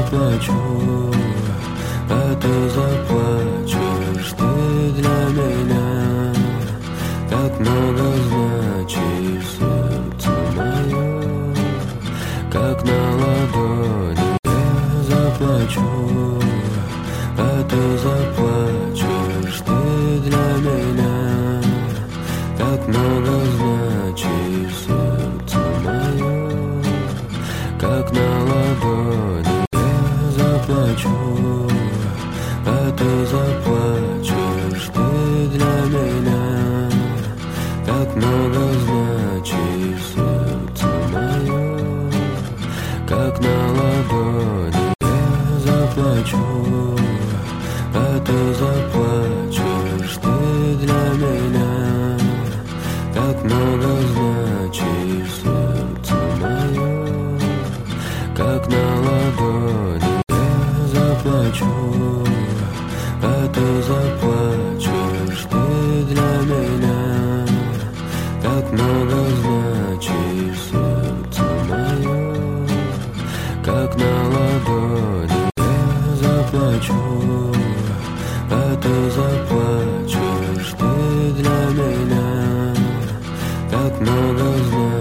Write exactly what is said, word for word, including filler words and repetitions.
заплачу, а ты заплачешь. Ты для меня так много значишь, сердце мое, как на ладони. Я заплачу, а ты заплачешь. Ты для меня так много значишь, сердце мое, как на ладони. Я заплачу, а ты заплачешь. Ты для меня так много значишь, сердце мое, как на ладони. Я заплачу, а ты заплачешь. Ты для меня так много значишь, сердце мое, как на ладони. Я заплачу, а ты заплачешь. Ты для меня так много значишь, сердце мое, как на ладони. Я заплачу, а ты заплачешь. Ты для меня так много значишь.